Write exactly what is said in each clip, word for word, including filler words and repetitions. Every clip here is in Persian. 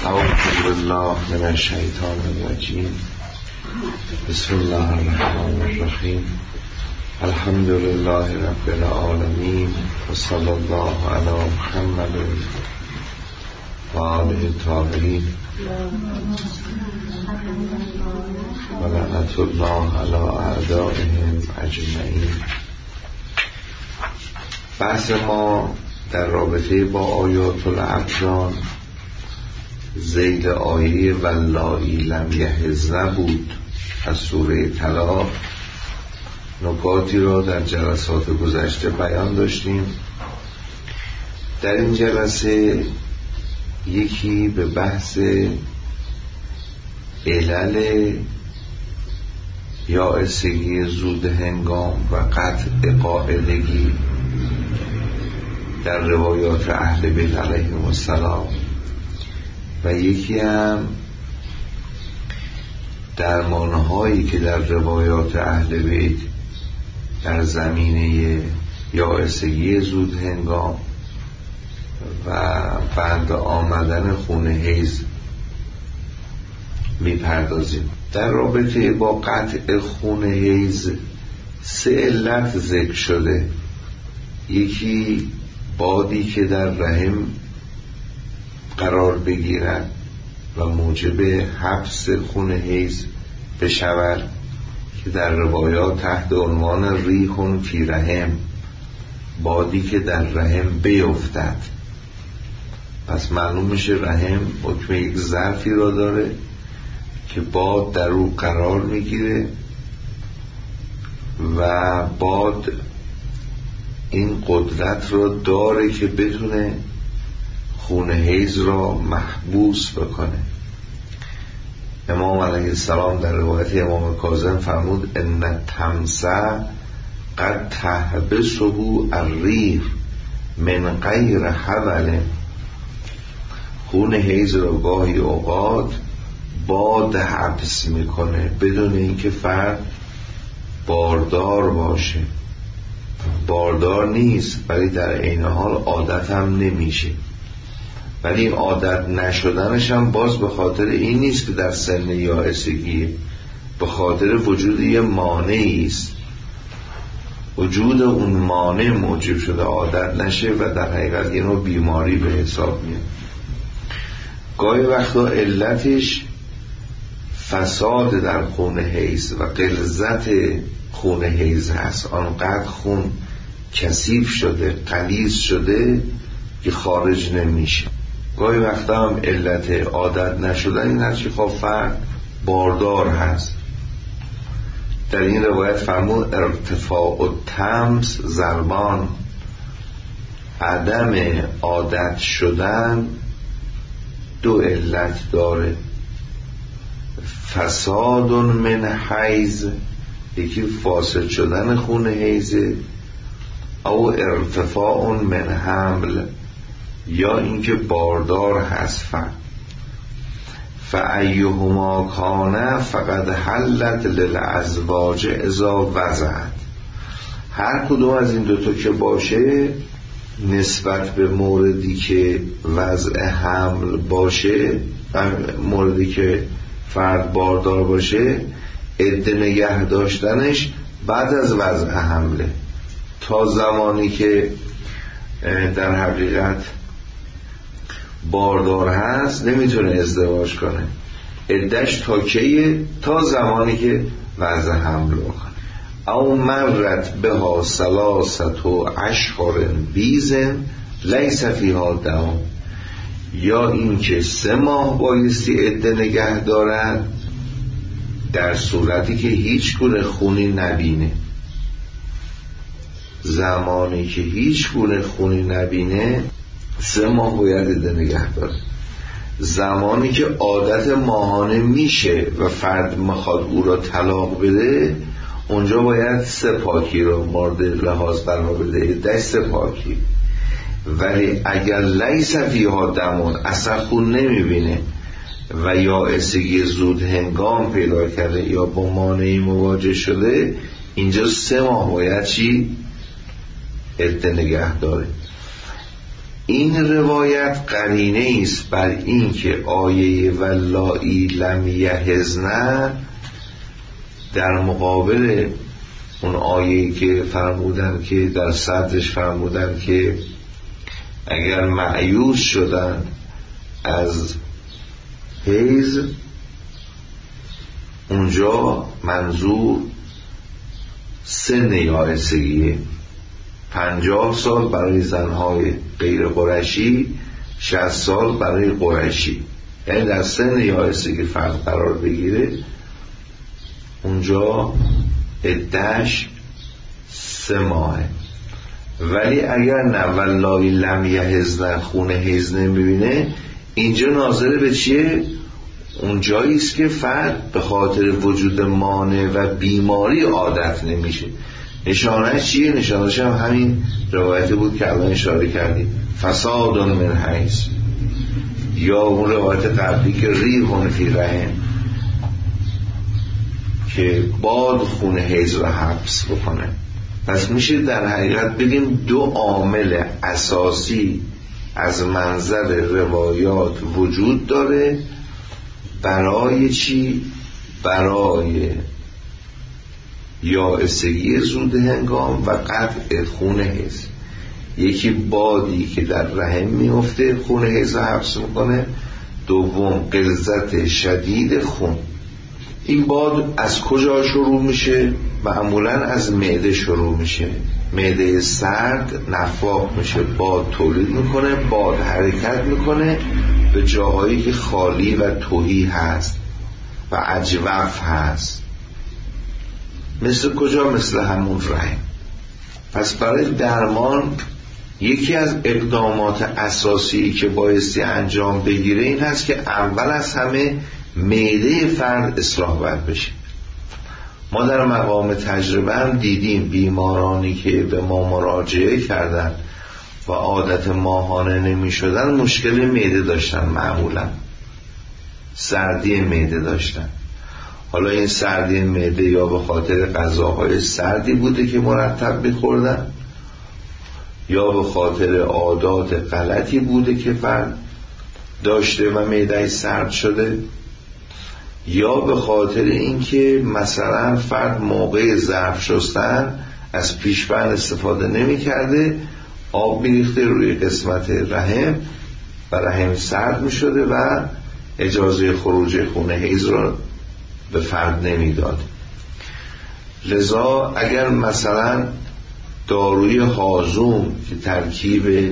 اعوذ بالله من الشیطان الرجیم. بسم الله الرحمن الرحیم. الحمد لله رب العالمین و صلی الله علی محمد و آله الطاهرین و لعنت الله علی اعدائهم اجمعین. بحث ما در رابطه با آیات الابدان ذیل آیه واللایی لم یحضن بود از سوره طلاق. نکاتی را در جلسات گذشته بیان داشتیم. در این جلسه یکی به بحث علل یائسگی زود هنگام و قطع قاعدگی در روایات اهل بیت علیهم السلام و یکی هم درمانهایی که در روایات اهل بیت در زمینه یائسگی زود هنگام و بعد آمدن خون حیض میپردازیم. در رابطه با قطع خون حیض سه علت ذکر شده. یکی بادی که در رحم قرار بگیرد و موجب حبس خون حیض بشود که در روایات تحت عنوان ریحٌ فی رحم، بادی که در رحم بیفتد. پس معلوم میشه رحم حکم یک ظرفی را داره که باد در او قرار میگیره و باد این قدرت را داره که بتونه خون حیض را محبوس بکنه. امام علیه السلام در روایت امام کاظم فرمود ان تمسه قد تحبسه الریح من غیر حبل. خون حیض را گاهی اوقات باد حبس میکنه بدون اینکه فرد باردار باشه. باردار نیست ولی در عین حال عادت هم نمیشه. ولی این عادت نشدنش هم باز به خاطر این نیست که در سن یائسگی، به خاطر وجود یه مانعی است. وجود اون مانع موجب شده عادت نشه و در حقیقت یه نوع بیماری به حساب میاد. گاهی وقتا علتش فساد در خون حیض و غلظت خون حیض هست. آنقدر خون کثیف شده، غلیظ شده که خارج نمیشه. گاهی وقتا هم علت عادت نشدن این هست که خب فرد باردار هست. در این روایت فرمود ارتفاع التمس ضربان، عدم عادت شدن دو علت داره. فساد من حیض، یکی فاسد شدن خون حیضه، او ارتفاع من حمل، یا اینکه باردار هست. فایهما کان فقد حلت للازواج اذا وضعت. هر کدوم از این دوتا که باشه نسبت به موردی که وضع حمل باشه و موردی که فرد باردار باشه، عده نگه داشتنش بعد از وضع حمله. تا زمانی که در حقیقت باردار هست نمیتونه ازدواج کنه. عده‌اش تا کیه؟ تا زمانی که وضع حمل بکنه. او مرت بها ثلاثت و اشهر بیزن لیس فیها دم، یا این که سه ماه بایستی عده نگه دارد در صورتی که هیچ گونه خونی نبینه. زمانی که هیچ گونه خونی نبینه سه ماه باید عده نگه داره. زمانی که عادت ماهانه میشه و فرد میخواد او را طلاق بده، اونجا باید سه پاکی را مورد لحاظ قرار بده، عده‌اش سه پاکی. ولی اگر لیس فیها دمون، اصلا خون نمیبینه و یائسگی زود هنگام پیدا کرده یا با مانعی مواجه شده، اینجا سه ماه باید چی؟ عده نگه داره. این روایت قرینه است بر این که آیه واللائی لم یحزن در مقابل اون آیه‌ای که فرمودن که در صدرش فرمودن که اگر مایوس شدن از حیض، اونجا منظور سن یائسگیه، پنجاه سال برای زنهای غیر قریشی، شصت سال برای قریشی، یعنی در سن یائسگی فرد قرار بگیره. اونجا عده‌اش سه ماهه. ولی اگر نه والله لم یحزن، خون حیض نمیبینه، اینجا ناظر به چیه؟ اون جاییست که فرد به خاطر وجود مانع و بیماری عادت نمیشه. نشانه چیه؟ نشانهش هم همین روایتی بود که الان اشاره کردیم، فساد من حیض، یا اون روایت قبلی که ریح فی رحم، که باد خون حیض رو حبس بکنه. پس میشه در حقیقت بگیم دو عامل اساسی از منظر روایات وجود داره برای چی؟ برای یائسگی زود هنگام و قطع خون حیض. یکی بادی که در رحم میفته خون حیض رو حبس میکنه، دوم غلظت شدید خون. این باد از کجا شروع میشه؟ معمولا از معده شروع میشه. معده سرد نفاق میشه، باد تولید میکنه، باد حرکت میکنه به جاهایی که خالی و تهی هست و اجوف هست. مثل کجا؟ مثل همون رحم. پس برای درمان یکی از اقدامات اساسی که بایستی انجام بگیره این هست که اول از همه معده فرد اصلاح باید بشه. ما در مقام تجربه هم دیدیم بیمارانی که به ما مراجعه کردن و عادت ماهانه نمی شدن مشکل معده داشتن، معمولا سردی معده داشتن. حالا این سردی معده یا به خاطر غذاهای سردی بوده که مرتب می‌خوردن، یا به خاطر عادات غلطی بوده که فرد داشته و معده سرد شده، یا به خاطر اینکه مثلا فرد موقع ظرف شستن از پیشبند استفاده نمی کرده، آب میریخته روی قسمت رحم و رحم سرد می شده و اجازه خروج خون حیض را به فرد نمی داد. لذا اگر مثلا داروی هازوم که ترکیب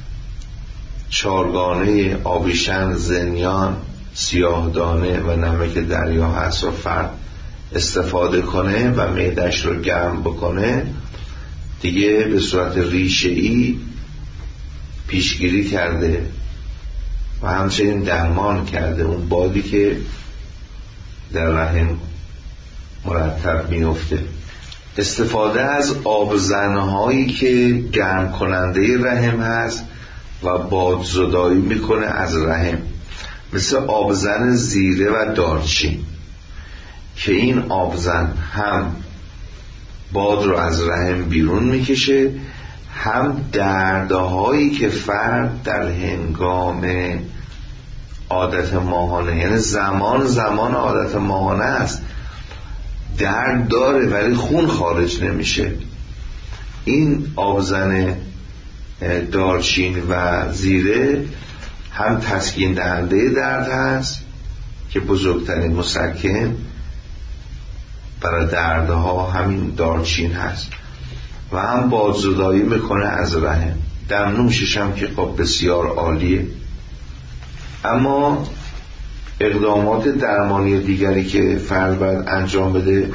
چارگانه آبیشن، زنیان، سیاه دانه و نمک دریا هست و فرد استفاده کنه و معده‌اش رو گرم بکنه، دیگه به صورت ریشه‌ای پیشگیری کرده و همچنین درمان کرده اون بادی که در رحم مرتب میفته. استفاده از آبزنهایی که گرم کننده رحم هست و بادزدایی میکنه از رحم، مثل آبزن زیره و دارچین، که این آبزن هم باد رو از رحم بیرون میکشه، هم دردهایی که فرد در هنگام عادت ماهانه، یعنی زمان زمان عادت ماهانه است، درد داره ولی خون خارج نمیشه، این آبزن دارچین و زیره هم تسکین دهنده درد هست که بزرگترین مسکن برای دردها همین دارچین هست، و هم بادزدایی میکنه از رحم. دمنوشش هم که خب بسیار عالیه. اما اقدامات درمانی دیگری که فرد باید انجام بده،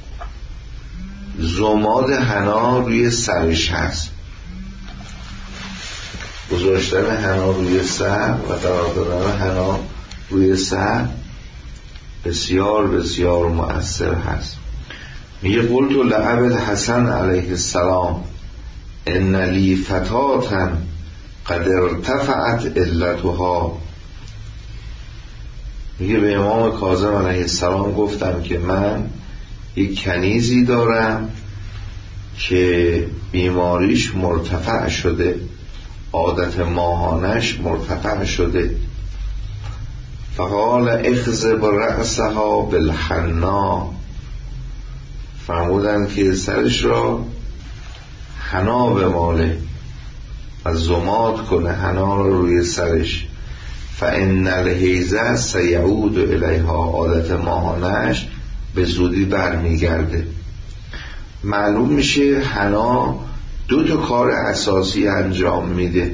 ضماد حنا روی سرش هست. گذاشتن حنا روی سر و قرار دادن حنا روی سر بسیار بسیار مؤثر هست. میگه قلت لأبی الحسن علیه السلام ان لی فتاة قد ارتفعت علتها. میگه به امام کاظم علیه السلام گفتم که من یک کنیزی دارم که بیماریش مرتفع شده، عادت ماهانش مرتفع شده. فقال اخذب رأسها بالحنا، فرمودن که سرش را حنا بماله و زماد کنه حنا را روی سرش. فان الحیض سیعود الیها، عادت ماهانش به زودی برمیگرده. معلوم میشه حنا دو تا کار اساسی انجام میده.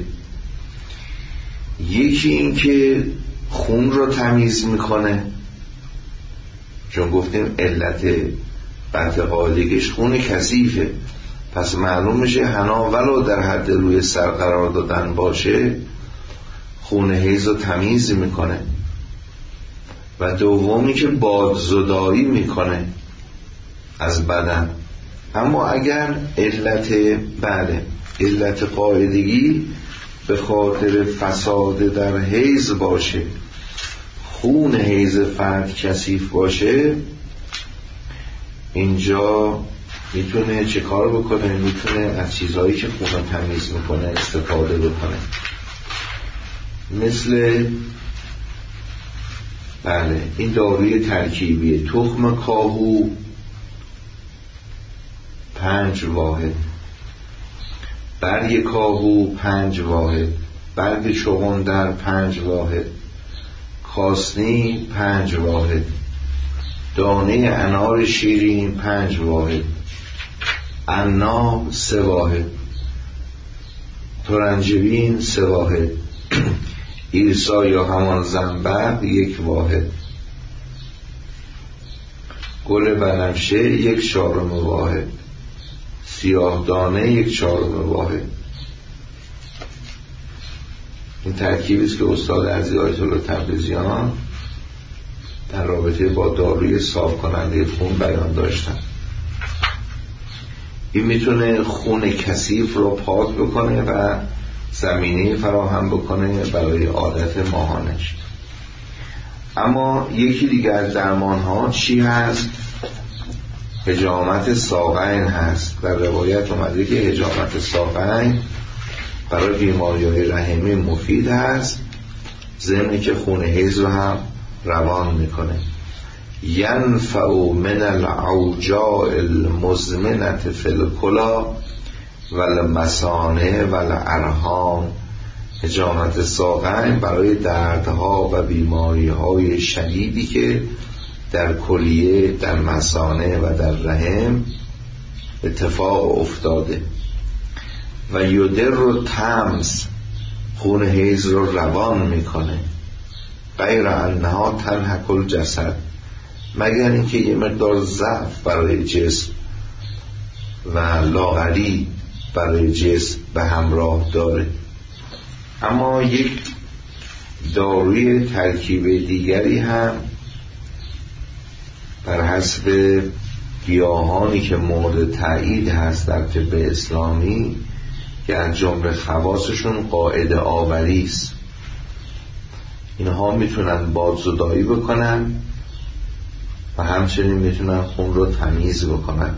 یکی این که خون رو تمیز میکنه، چون گفتیم علت قطع قاعدگیش خون کثیفه، پس معلوم میشه حنا ولو در حد روی سر قرار دادن باشه خون حیض رو تمیز میکنه. و دومی که بادزدایی میکنه از بدن. اما اگر علت بله علت قاعدگی به خاطر فساد در حیض باشه، خون حیض فرد کثیف باشه، اینجا میتونه چه کار بکنه؟ میتونه از چیزهایی که خون تمیز میکنه استفاده بکنه، مثل بله این داروی ترکیبی تخم کاهو پنج واحد، برگ کاهو پنج واحد، برگ چغندر پنج واحد، کاسنی پنج واحد، دانه انار شیرین پنج واحد، عناب سه واحد، ترنجبین سه واحد، ایرسا یا همان زنبق یک واحد، گل بنفشه یک چهارم واحد، سیاه دانه یک چهارم واحد. این ترکیبی است که استاد عزیز آیت الله تبریزیان در رابطه با داروی صاف کننده خون بیان داشتن. این میتونه خون کثیف رو پاک بکنه و زمینه فراهم بکنه برای عادت ماهانش. اما یکی دیگر از درمان ها چی هست؟ حجامت ساقین هست. در روایت اومده که حجامت ساقین برای بیماری‌های رحمی مفید هست، ضمن که خون حیض رو هم روان میکنه. ینفع من العوجاء المزمنة فی الکلی والمثانه والارحام. حجامت ساقین برای دردها و بیماری‌های شدیدی که در کلیه، در مثانه و در رحم اتفاق افتاده. و یدر رو تمز، خون حیض رو روان میکنه. غیر انها تنحک الجسد، مگر اینکه یه مقدار ضعف برای جسم و لاغری برای جسم به همراه داره. اما یک داروی ترکیب دیگری هم بر حسب گیاهانی که مورد تایید هست در طب اسلامی که از جمله خواصشون قاعده آوری است، اینها میتونن بادزدایی بکنن و همچنین میتونن خون رو تمیز بکنن.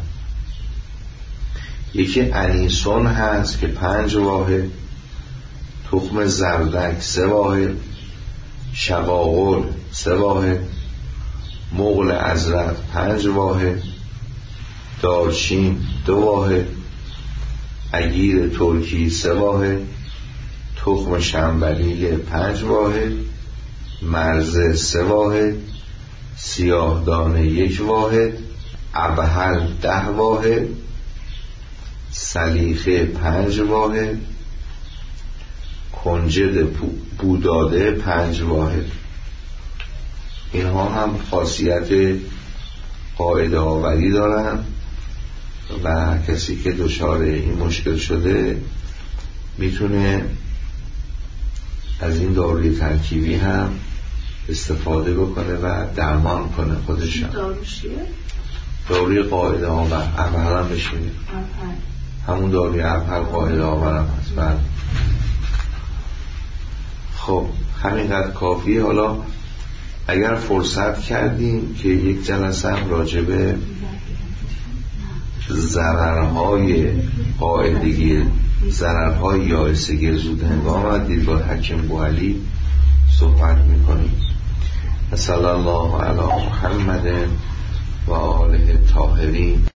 یکی انیسون هست که پنج واحد، تخم زردک سه واحد، شقاقل سه واحد، مغل ازرق پنج واحد، دارچین دو واحد، عگیر ترکی سه واحد، تخم شنبلیل پنج واحد، مرزه سه واحد، سیاه دانه یک واحد، ابهل ده واحد، سلیخه پنج واحد، کنجد بوداده پنج واحد. اینها هم خاصیت قاعده آوری دارن و کسی که دچار این مشکل شده میتونه از این داروی ترکیبی هم استفاده بکنه و درمان کنه خودش. داروی قاعده آور اول هم بشینید، همون داروی اول قاعده آور هم هست. بله خب همینقدر کافیه. حالا اگر فرصت کردیم که یک جلسه هم راجبه ضررهای قاعدگی ضررهای یائسگی زود هنگام و دیدگاه حکیم بوعلی صحبت میکنیم. صلی الله علی محمد و آله طاهرین.